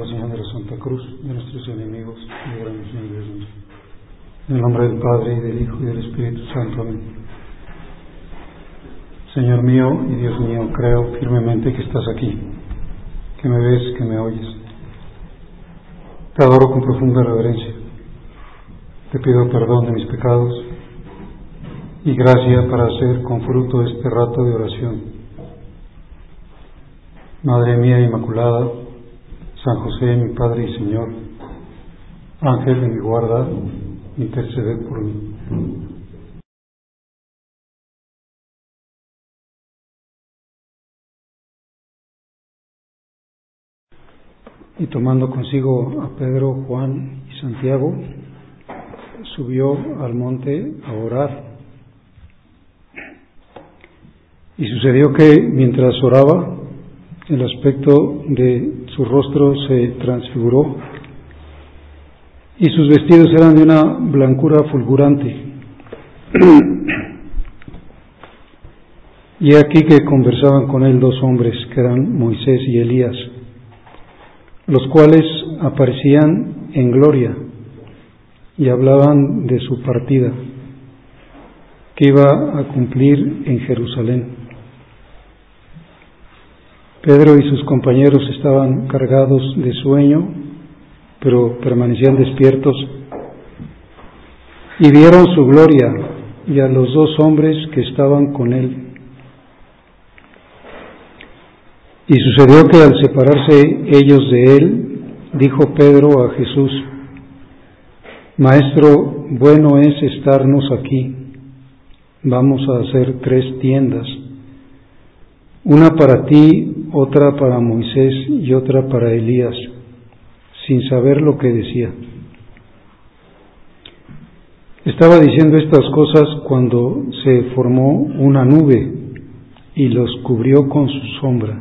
la señal de la Santa Cruz de nuestros enemigos, líbranos, Señor Dios nuestro. En el nombre del Padre, y del Hijo, y del Espíritu Santo. Amén. Señor mío y Dios mío, creo firmemente que estás aquí, que me ves, que me oyes. Te adoro con profunda reverencia. Te pido perdón de mis pecados y gracia para hacer con fruto este rato de oración. Madre mía Inmaculada, San José, mi Padre y Señor, Ángel de mi guarda, interceded por mí. Y tomando consigo a Pedro, Juan y Santiago, subió al monte a orar. Y sucedió que mientras oraba, el aspecto de su rostro se transfiguró y sus vestidos eran de una blancura fulgurante. Y aquí que conversaban con él dos hombres, que eran Moisés y Elías, los cuales aparecían en gloria y hablaban de su partida, que iba a cumplir en Jerusalén. Pedro y sus compañeros estaban cargados de sueño, pero permanecían despiertos, y vieron su gloria y a los dos hombres que estaban con él. Y sucedió que al separarse ellos de él, dijo Pedro a Jesús: Maestro, bueno es estarnos aquí. Vamos a hacer 3 tiendas, una para ti, otra para Moisés y otra para Elías, sin saber lo que decía. Estaba diciendo estas cosas cuando se formó una nube y los cubrió con su sombra.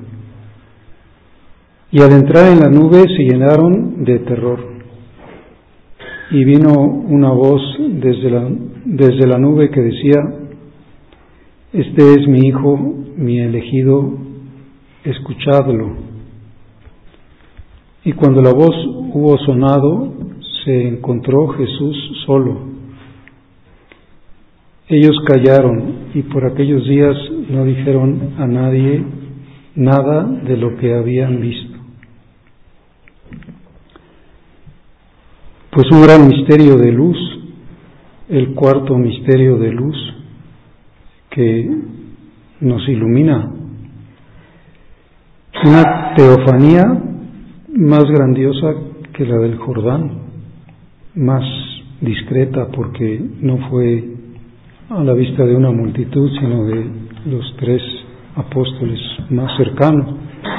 Y al entrar en la nube se llenaron de terror. Y vino una voz desde la nube que decía: Este es mi Hijo, mi elegido, escuchadlo. Y cuando la voz hubo sonado, se encontró Jesús solo. Ellos callaron y por aquellos días no dijeron a nadie nada de lo que habían visto. Pues un gran misterio de luz, el cuarto misterio de luz que nos ilumina, una teofanía más grandiosa que la del Jordán, más discreta porque no fue a la vista de una multitud, sino de los 3 apóstoles más cercanos,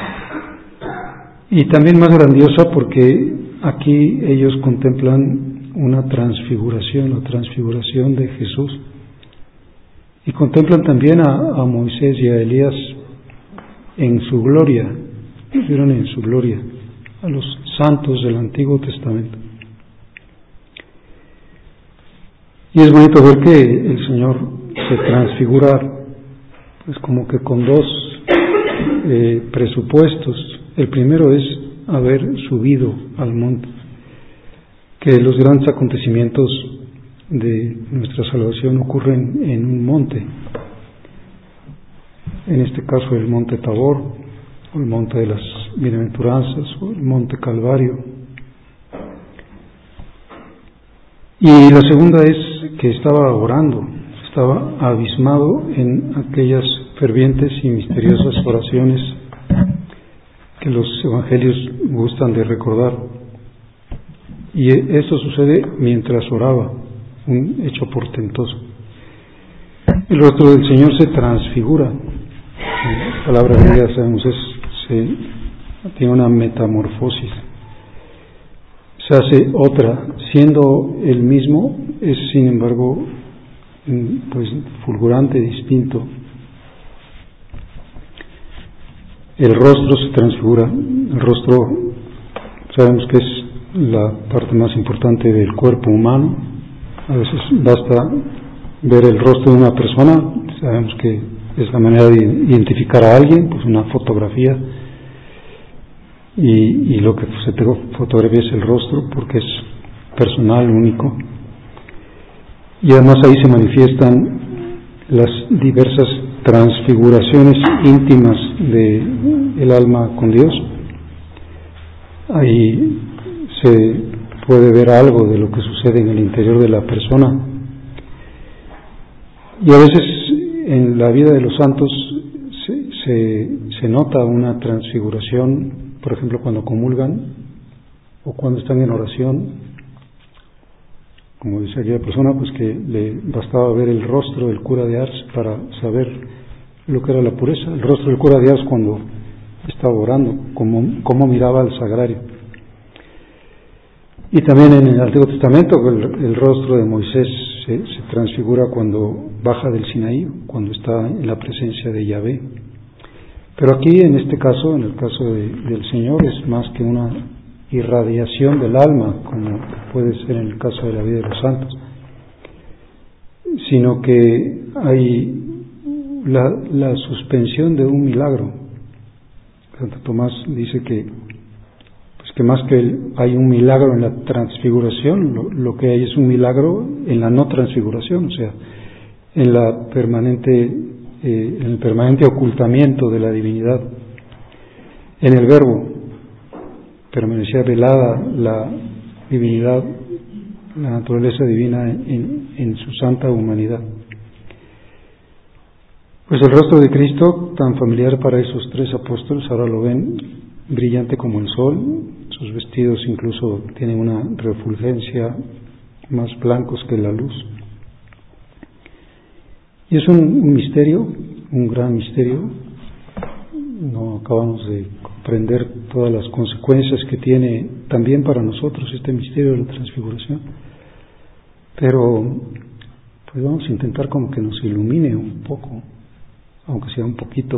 y también más grandiosa porque aquí ellos contemplan una transfiguración, la transfiguración de Jesús, y contemplan también a Moisés y a Elías en su gloria, los vieron en su gloria, a los santos del Antiguo Testamento. Y es bonito ver que el Señor se transfigura, pues como que con 2 presupuestos. El primero es haber subido al monte, que los grandes acontecimientos de nuestra salvación ocurren en un monte, en este caso el monte Tabor, o el monte de las bienaventuranzas, o el monte Calvario. Y la segunda es que estaba orando, estaba abismado en aquellas fervientes y misteriosas oraciones que los evangelios gustan de recordar. Y esto sucede mientras oraba, un hecho portentoso. El rostro del Señor se transfigura. La palabra griega, sabemos, tiene una metamorfosis. Se hace otra, siendo el mismo, es sin embargo pues fulgurante, distinto. El rostro se transfigura. El rostro sabemos que es la parte más importante del cuerpo humano. A veces basta ver el rostro de una persona, sabemos que es la manera de identificar a alguien, pues una fotografía. y lo que se te fotografía es el rostro porque es personal, único, y además ahí se manifiestan las diversas transfiguraciones íntimas del alma con Dios. Ahí se puede ver algo de lo que sucede en el interior de la persona, y a veces en la vida de los santos se nota una transfiguración, por ejemplo cuando comulgan o cuando están en oración, como dice aquella persona, pues que le bastaba ver el rostro del cura de Ars para saber lo que era la pureza. El rostro del cura de Ars cuando estaba orando, cómo miraba al sagrario. Y también en el Antiguo Testamento el rostro de Moisés se transfigura cuando baja del Sinaí, cuando está en la presencia de Yahvé. Pero aquí, en este caso, en el caso del Señor, es más que una irradiación del alma, como puede ser en el caso de la vida de los santos, sino que hay la suspensión de un milagro. Santo Tomás dice que más que hay un milagro en la transfiguración, lo que hay es un milagro en la no transfiguración, o sea, en el permanente ocultamiento de la divinidad. En el Verbo permanecía velada la divinidad, la naturaleza divina en su santa humanidad. Pues el rostro de Cristo, tan familiar para esos tres apóstoles, ahora lo ven brillante como el sol. Sus vestidos incluso tienen una refulgencia, más blancos que la luz. Y es un misterio, un gran misterio. No acabamos de comprender todas las consecuencias que tiene también para nosotros este misterio de la transfiguración. Pero pues vamos a intentar como que nos ilumine un poco, aunque sea un poquito,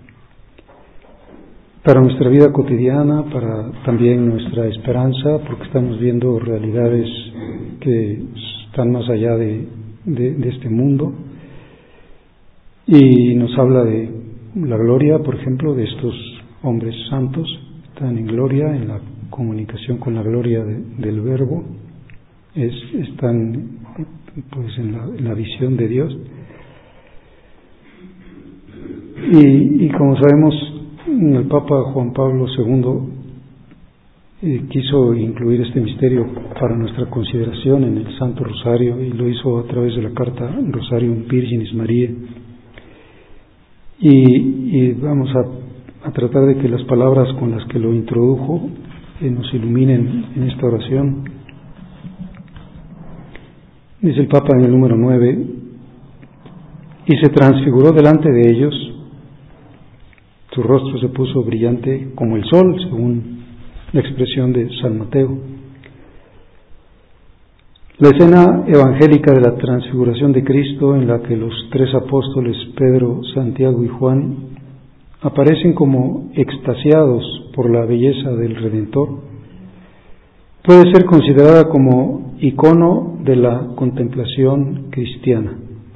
para nuestra vida cotidiana, para también nuestra esperanza, porque estamos viendo realidades que están más allá de este mundo, y nos habla de la gloria, por ejemplo, de estos hombres santos. Están en gloria, en la comunicación con la gloria del Verbo, están pues en la visión de Dios, y como sabemos, el Papa Juan Pablo II quiso incluir este misterio para nuestra consideración en el Santo Rosario, y lo hizo a través de la carta Rosarium Virginis Mariae, y vamos a tratar de que las palabras con las que lo introdujo nos iluminen en esta oración. Dice el Papa en el número 9: y se transfiguró delante de ellos, su rostro se puso brillante como el sol, según la expresión de San Mateo. La escena evangélica de la transfiguración de Cristo, en la que los tres apóstoles Pedro, Santiago y Juan aparecen como extasiados por la belleza del Redentor, puede ser considerada como icono de la contemplación cristiana.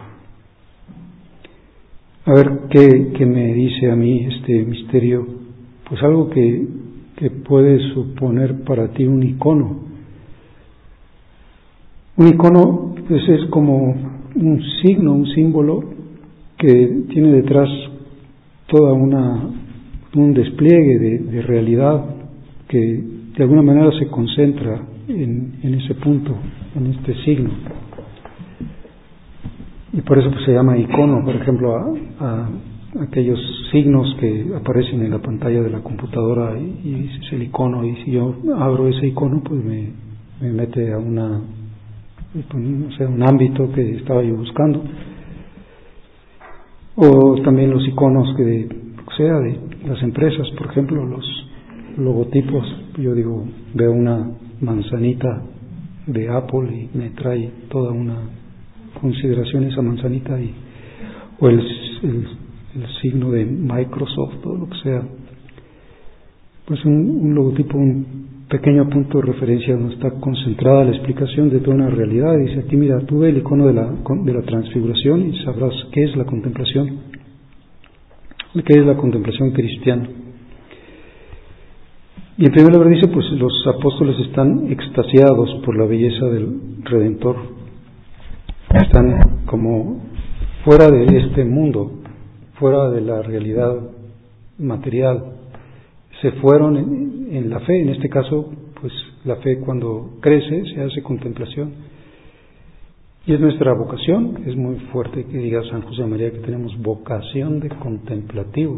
A ver, ¿qué me dice a mí este misterio? Pues algo que puede suponer para ti un icono. Un icono pues es como un signo, un símbolo que tiene detrás toda un despliegue de realidad que de alguna manera se concentra en ese punto, en este signo. Y por eso pues se llama icono, por ejemplo, a aquellos signos que aparecen en la pantalla de la computadora, y ese es el icono, y si yo abro ese icono pues me mete a un ámbito que estaba yo buscando. O también los iconos de las empresas, por ejemplo, los logotipos. Yo veo una manzanita de Apple y me trae toda una consideración esa manzanita, o el signo de Microsoft o lo que sea. Pues un logotipo, un pequeño punto de referencia donde está concentrada la explicación de toda una realidad. Dice aquí: mira, tú ve el icono de la transfiguración y sabrás qué es la contemplación, qué es la contemplación cristiana. Y en primer lugar dice, pues los apóstoles están extasiados por la belleza del Redentor. Están como fuera de este mundo, fuera de la realidad material. Se fueron en la fe, en este caso, pues la fe cuando crece se hace contemplación. Y es nuestra vocación, es muy fuerte que diga San José María que tenemos vocación de contemplativo.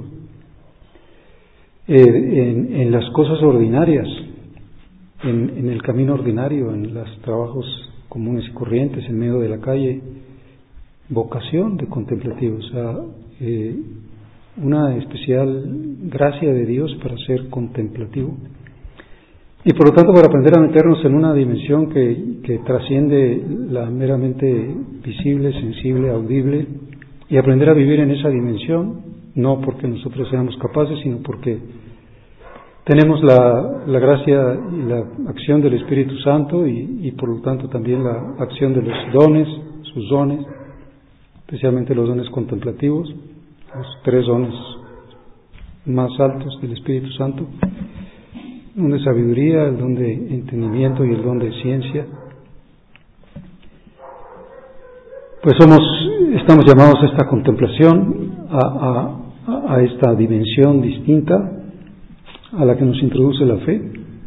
En las cosas ordinarias, en el camino ordinario, en los trabajos comunes y corrientes, en medio de la calle, vocación de contemplativo, o sea, una especial gracia de Dios para ser contemplativo. Y por lo tanto para aprender a meternos en una dimensión que trasciende la meramente visible, sensible, audible, y aprender a vivir en esa dimensión, no porque nosotros seamos capaces, sino porque tenemos la gracia y la acción del Espíritu Santo y por lo tanto también la acción de los dones, sus dones, especialmente los dones contemplativos, los 3 dones más altos del Espíritu Santo, el don de sabiduría, el don de entendimiento y el don de ciencia. Pues estamos llamados a esta contemplación, a esta dimensión distinta a la que nos introduce la fe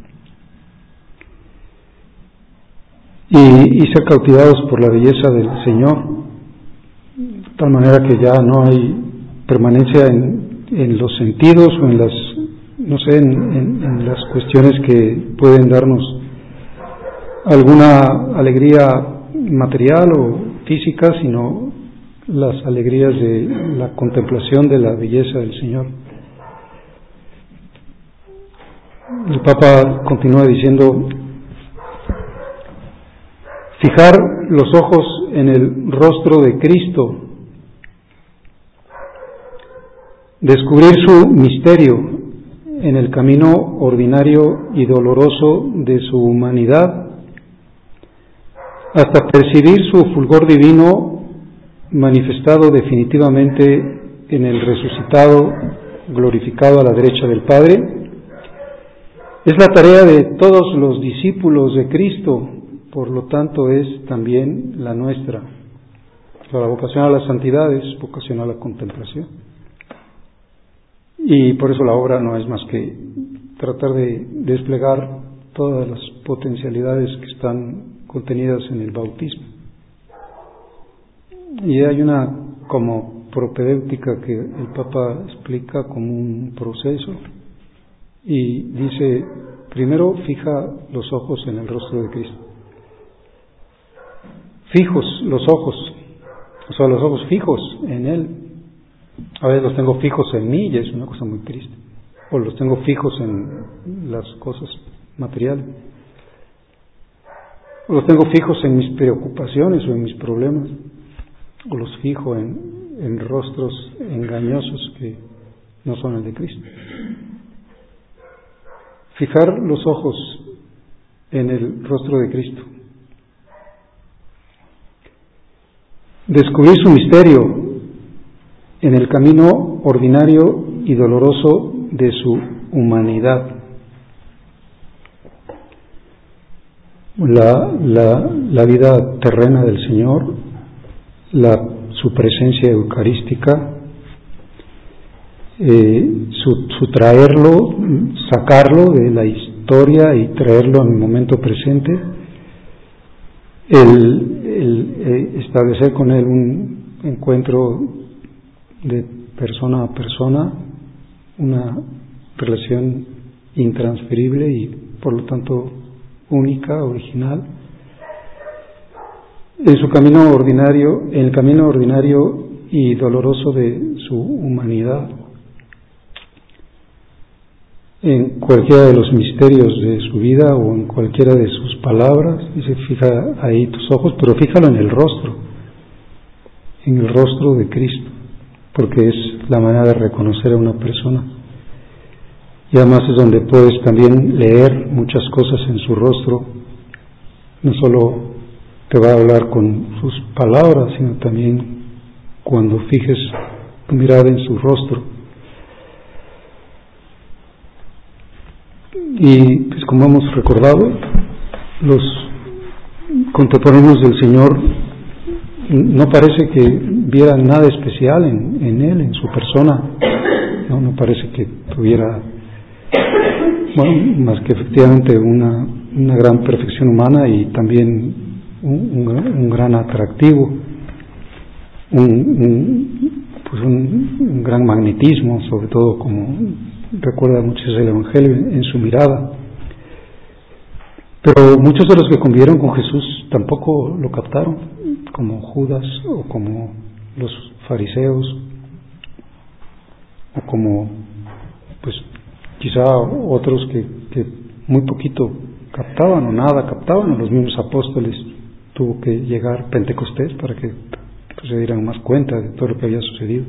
y ser cautivados por la belleza del Señor, de tal manera que ya no hay permanencia en los sentidos o en las, no sé, en las cuestiones que pueden darnos alguna alegría material o física, sino las alegrías de la contemplación de la belleza del Señor. El Papa continúa diciendo: fijar los ojos en el rostro de Cristo, descubrir su misterio en el camino ordinario y doloroso de su humanidad, hasta percibir su fulgor divino manifestado definitivamente en el resucitado, glorificado a la derecha del Padre, es la tarea de todos los discípulos de Cristo, por lo tanto es también la nuestra. La vocación a la santidad es vocación a la contemplación. Y por eso la obra no es más que tratar de desplegar todas las potencialidades que están contenidas en el bautismo. Y hay una como propedéutica que el Papa explica como un proceso y dice: primero fija los ojos en el rostro de Cristo. Fijos los ojos, o sea, los ojos fijos en Él. A veces los tengo fijos en mí y es una cosa muy triste. O los tengo fijos en las cosas materiales. O los tengo fijos en mis preocupaciones o en mis problemas. O los fijo en rostros engañosos que no son el de Cristo. Fijar los ojos en el rostro de Cristo. Descubrir su misterio en el camino ordinario y doloroso de su humanidad. La vida terrena del Señor, su presencia eucarística, su traerlo, sacarlo de la historia y traerlo en el momento presente, el establecer con él un encuentro de persona a persona, una relación intransferible y por lo tanto única, original, en su camino ordinario, en el camino ordinario y doloroso de su humanidad, en cualquiera de los misterios de su vida o en cualquiera de sus palabras. Dice: fija ahí tus ojos, pero fíjalo en el rostro de Cristo, porque es la manera de reconocer a una persona. Y además es donde puedes también leer muchas cosas en su rostro. No solo te va a hablar con sus palabras, sino también cuando fijes tu mirada en su rostro. Y pues como hemos recordado, los contemporáneos del Señor no parece que vieran nada especial en Él, en su persona. No parece que tuviera, más que efectivamente una gran perfección humana y también un gran atractivo, un gran magnetismo, sobre todo como recuerda mucho el Evangelio en su mirada. Pero muchos de los que convivieron con Jesús tampoco lo captaron, como Judas o como los fariseos o como pues quizá otros que muy poquito captaban o nada captaban. A los mismos apóstoles tuvo que llegar Pentecostés para que se dieran más cuenta de todo lo que había sucedido.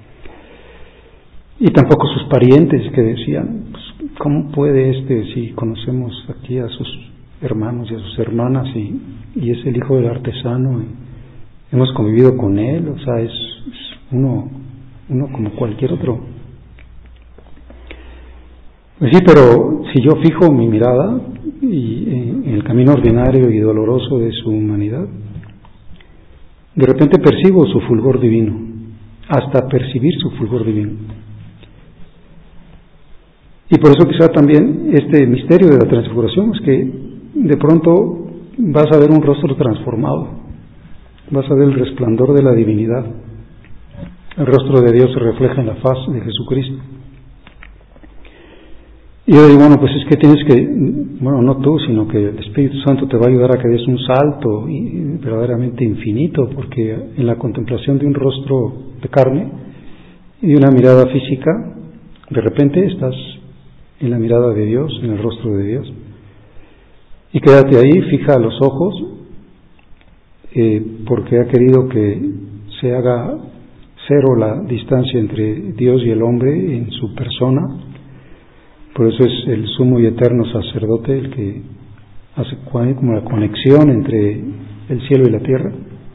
Y tampoco sus parientes, que decían, pues, ¿cómo puede si conocemos aquí a sus hermanos y a sus hermanas y es el hijo del artesano y hemos convivido con él? O sea, es uno como cualquier otro. Pues sí, pero si yo fijo mi mirada en el camino ordinario y doloroso de su humanidad, de repente percibo su fulgor divino, hasta percibir su fulgor divino. Y por eso quizá también este misterio de la transfiguración es que de pronto vas a ver un rostro transformado, vas a ver el resplandor de la divinidad, el rostro de Dios se refleja en la faz de Jesucristo. Y yo digo, bueno, pues es que tienes que, no tú, sino que el Espíritu Santo te va a ayudar a que des un salto verdaderamente infinito, porque en la contemplación de un rostro de carne y de una mirada física, de repente estás en la mirada de Dios, en el rostro de Dios. Y quédate ahí, fija los ojos, porque ha querido que se haga cero la distancia entre Dios y el hombre en su persona. Por eso es el sumo y eterno sacerdote el que hace como la conexión entre el cielo y la tierra.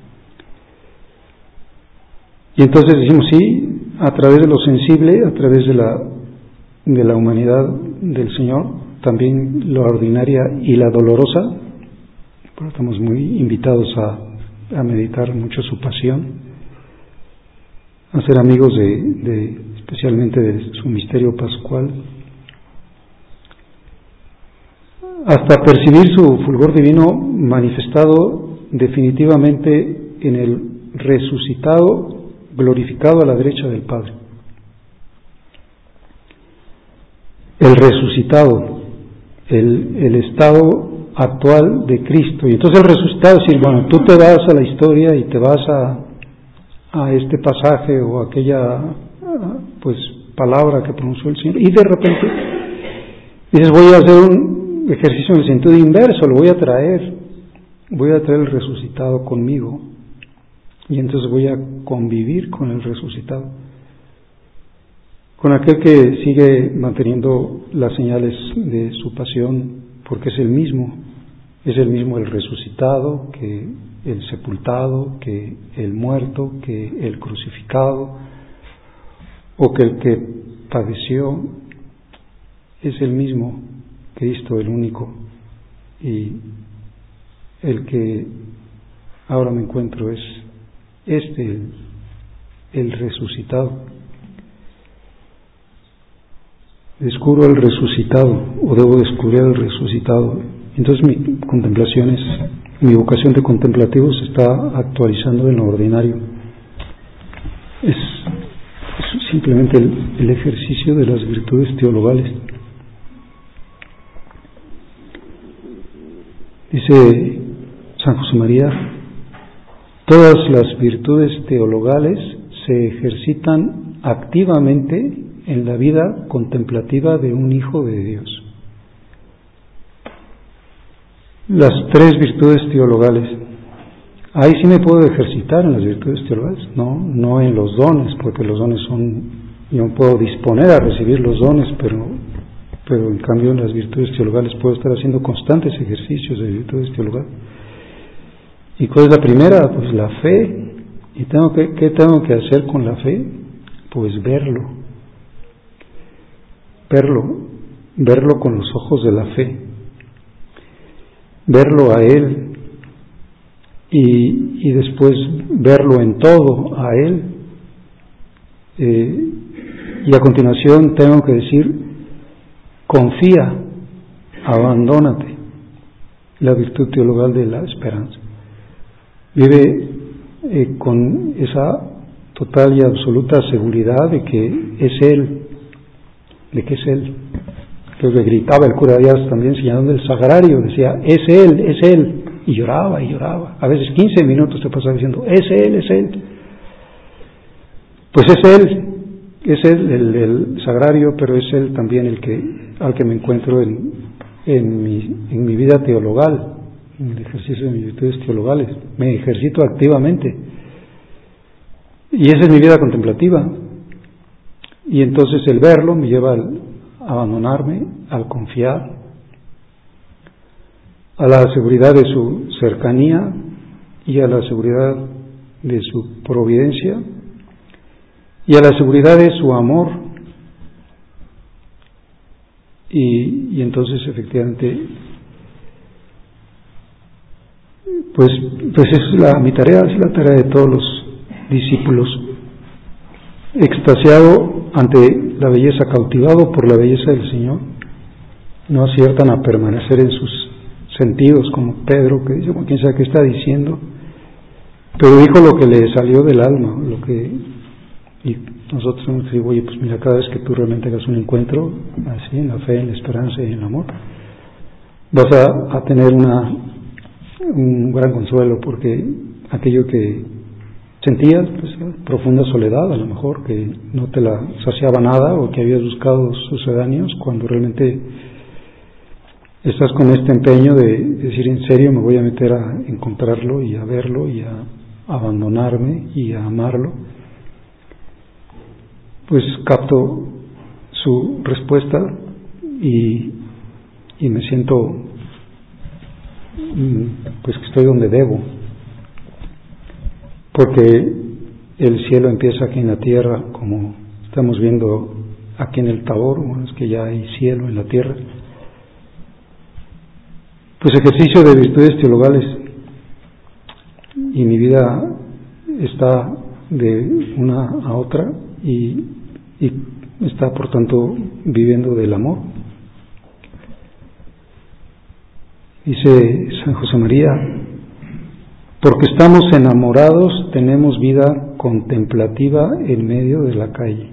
Y entonces decimos, sí, a través de lo sensible, a través de la humanidad del Señor, también la ordinaria y la dolorosa, pero estamos muy invitados a meditar mucho su pasión, a ser amigos especialmente de su misterio pascual, hasta percibir su fulgor divino manifestado definitivamente en el resucitado, glorificado a la derecha del Padre. El resucitado, el estado actual de Cristo. Y entonces el resucitado es decir, bueno, tú te vas a la historia y te vas a este pasaje o aquella pues palabra que pronunció el Señor y de repente dices, voy a hacer un ejercicio en el sentido inverso, lo voy a traer el resucitado conmigo y entonces voy a convivir con el resucitado, con aquel que sigue manteniendo las señales de su pasión, porque es el mismo el resucitado que el sepultado, que el muerto, que el crucificado, o que el que padeció, es el mismo Cristo, el único, y el que ahora me encuentro es el resucitado. Descubro el resucitado, o debo descubrir el resucitado. Entonces mi vocación de contemplativo se está actualizando en lo ordinario. Es simplemente el ejercicio de las virtudes teologales. Dice San José María, todas las virtudes teologales se ejercitan activamente en la vida contemplativa de un hijo de Dios. Las tres virtudes teologales. Ahí sí me puedo ejercitar en las virtudes teologales, no en los dones, porque los dones yo puedo disponer a recibir los dones, pero en cambio en las virtudes teologales puedo estar haciendo constantes ejercicios de virtudes teologales. ¿Y cuál es la primera? Pues la fe. ¿Y qué tengo que hacer con la fe? Pues verlo. verlo con los ojos de la fe, verlo a Él y después verlo en todo a Él. Y a continuación tengo que decir, confía, abandónate, la virtud teologal de la esperanza. Vive con esa total y absoluta seguridad de que es Él, Creo que gritaba el cura Díaz también señalando el sagrario, decía, es Él, y lloraba, a veces 15 minutos te pasaba diciendo, es Él. Pues es Él el sagrario, pero es Él también al que me encuentro en mi vida teologal, en el ejercicio de mis virtudes teologales. Me ejercito activamente. Y esa es mi vida contemplativa. Y entonces el verlo me lleva al abandonarme, al confiar, a la seguridad de su cercanía y a la seguridad de su providencia y a la seguridad de su amor. Y entonces efectivamente pues es mi tarea, es la tarea de todos los discípulos, extasiado ante la belleza, cautivado por la belleza del Señor, no aciertan a permanecer en sus sentidos, como Pedro, que dice, quién sabe qué está diciendo, pero dijo lo que le salió del alma, y nosotros tenemos que decir, oye, pues mira, cada vez que tú realmente hagas un encuentro, así, en la fe, en la esperanza y en el amor, vas a tener un gran consuelo, porque aquello que sentías, pues, profunda soledad, a lo mejor, que no te la saciaba nada, o que habías buscado sucedáneos, cuando realmente estás con este empeño de decir, en serio me voy a meter a encontrarlo y a verlo y a abandonarme y a amarlo, pues capto su respuesta y me siento pues que estoy donde debo, porque el cielo empieza aquí en la tierra, como estamos viendo aquí en el Tabor. Bueno, es que ya hay cielo en la tierra. Pues ejercicio de virtudes teologales, y mi vida está de una a otra y está por tanto viviendo del amor. Dice San José María, porque estamos enamorados tenemos vida contemplativa en medio de la calle.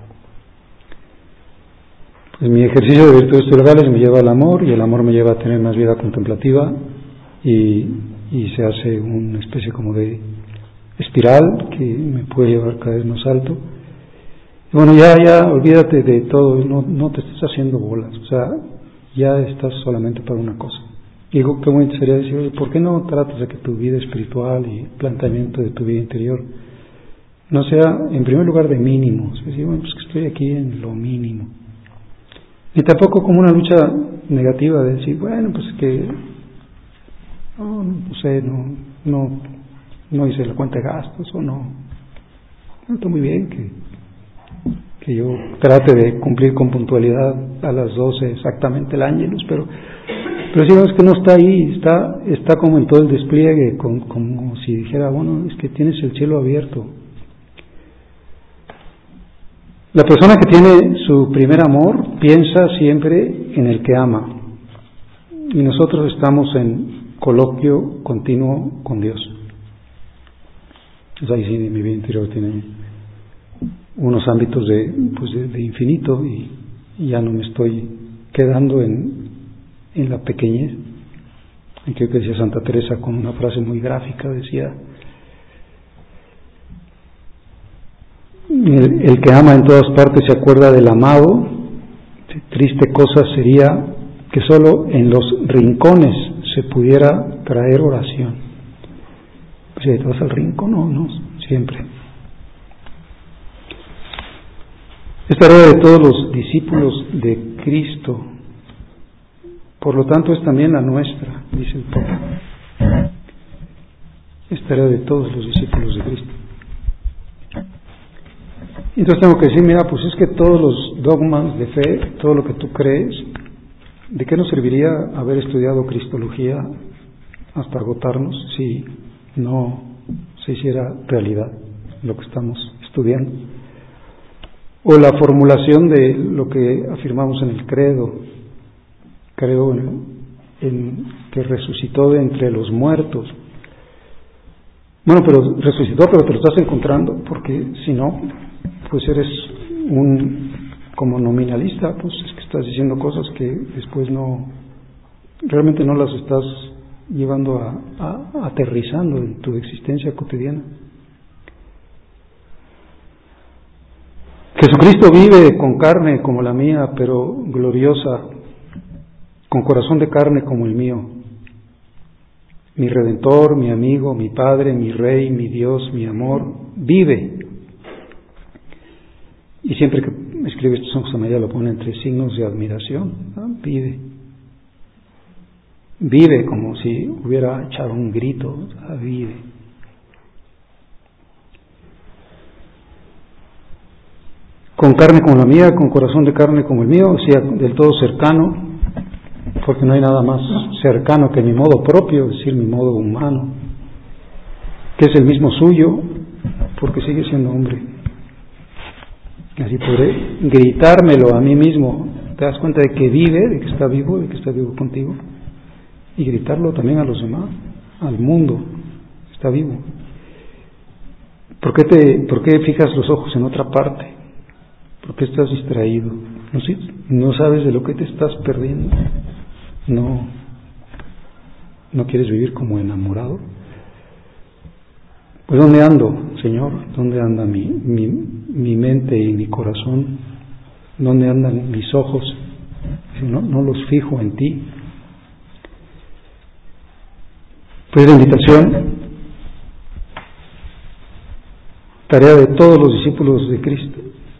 Pues mi ejercicio de virtudes teologales me lleva al amor, y el amor me lleva a tener más vida contemplativa, y se hace una especie como de espiral que me puede llevar cada vez más alto. Y bueno, ya olvídate de todo, no te estés haciendo bolas, o sea, ya estás solamente para una cosa. Digo, qué bonito sería decir, oye, ¿por qué no tratas de que tu vida espiritual y planteamiento de tu vida interior no sea, en primer lugar, de mínimos? Es decir, bueno, pues que estoy aquí en lo mínimo. Ni tampoco como una lucha negativa de decir, bueno, pues que no hice la cuenta de gastos, o no está muy bien que yo trate de cumplir con puntualidad a las 12 exactamente el ángelus, pero si no, es que no está ahí, está como en todo el despliegue, como si dijera, bueno, es que tienes el cielo abierto. La persona que tiene su primer amor piensa siempre en el que ama, y nosotros estamos en coloquio continuo con Dios. Entonces ahí sí mi vida interior tiene unos ámbitos de infinito, y ya no me estoy quedando en la pequeñez. Y creo que decía Santa Teresa con una frase muy gráfica, decía, el que ama en todas partes se acuerda del amado. Triste cosa sería que solo en los rincones se pudiera traer oración. Pues si te vas al rincón, no, siempre. Es tarea de todos los discípulos de Cristo, por lo tanto es también la nuestra, dice el Papa. Es tarea de todos los discípulos de Cristo. Entonces tengo que decir, mira, pues es que todos los dogmas de fe, todo lo que tú crees, ¿De qué nos serviría haber estudiado Cristología hasta agotarnos si no se hiciera realidad lo que estamos estudiando? O la formulación de lo que afirmamos en el credo. Creo en que resucitó de entre los muertos. Bueno, pero resucitó, pero te lo estás encontrando, porque si no, pues eres como nominalista, pues es que estás diciendo cosas que después realmente no las estás llevando aterrizando en tu existencia cotidiana. Jesucristo vive con carne como la mía, pero gloriosa, con corazón de carne como el mío. Mi Redentor, mi amigo, mi Padre, mi Rey, mi Dios, mi amor, vive. Y siempre que escribe esto San José María lo pone entre signos de admiración, ¿no? Vive. Vive como si hubiera echado un grito, vive. Con carne como la mía, con corazón de carne como el mío, o sea, del todo cercano, porque no hay nada más cercano que mi modo propio, es decir, mi modo humano, que es el mismo suyo, porque sigue siendo hombre. Así podré gritármelo a mí mismo. Te das cuenta de que vive, de que está vivo contigo, y gritarlo también a los demás, al mundo, está vivo. ¿Por qué fijas los ojos en otra parte? ¿Por qué estás distraído? ¿No sabes de lo que te estás perdiendo? ¿No quieres vivir como enamorado? Pues ¿dónde ando, Señor? ¿Dónde anda mi mente y mi corazón? ¿Dónde andan mis ojos? No los fijo en ti. Pues la invitación, tarea de todos los discípulos de Cristo.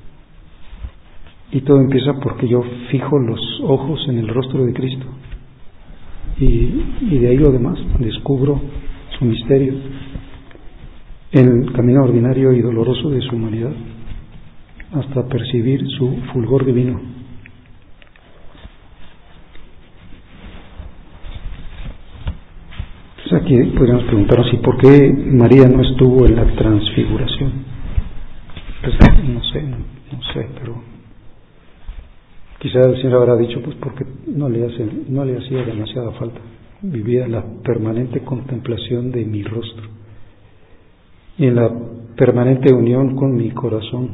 Y todo empieza porque yo fijo los ojos en el rostro de Cristo. Y de ahí lo demás, descubro su misterio en el camino ordinario y doloroso de su humanidad, hasta percibir su fulgor divino. Entonces aquí podríamos preguntarnos, ¿y por qué María no estuvo en la transfiguración? Pues no sé, pero quizá el Señor habrá dicho, pues porque no le hacía demasiada falta. Vivía en la permanente contemplación de mi rostro y en la permanente unión con mi corazón.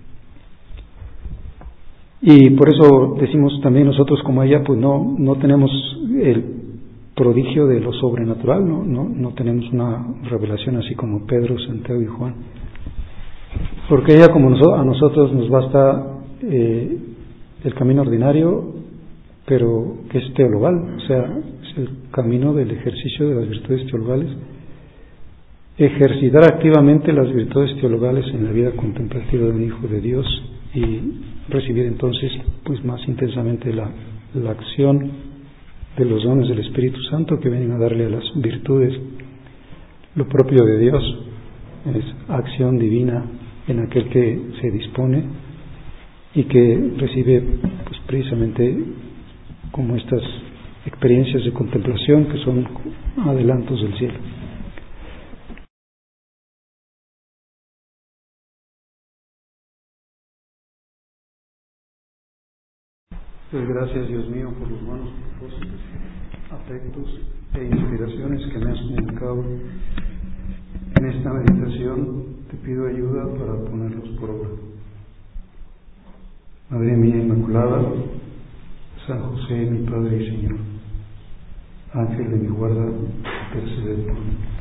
Y por eso decimos también nosotros como ella, pues no tenemos el prodigio de lo sobrenatural, no tenemos una revelación así como Pedro, Santiago y Juan. Porque ella, como a nosotros nos basta el camino ordinario, pero que es teologal, o sea, es el camino del ejercicio de las virtudes teologales, ejercitar activamente las virtudes teologales en la vida contemplativa de un hijo de Dios y recibir entonces pues más intensamente la acción de los dones del Espíritu Santo que vienen a darle a las virtudes lo propio de Dios, es acción divina en aquel que se dispone y que recibe pues precisamente como estas experiencias de contemplación que son adelantos del cielo. Pues gracias, Dios mío, por los buenos propósitos, afectos e inspiraciones que me has comunicado en esta meditación. Te pido ayuda para ponerlos por obra. Madre mía Inmaculada, San José, mi Padre y Señor, Ángel de mi guarda, interceded por mí.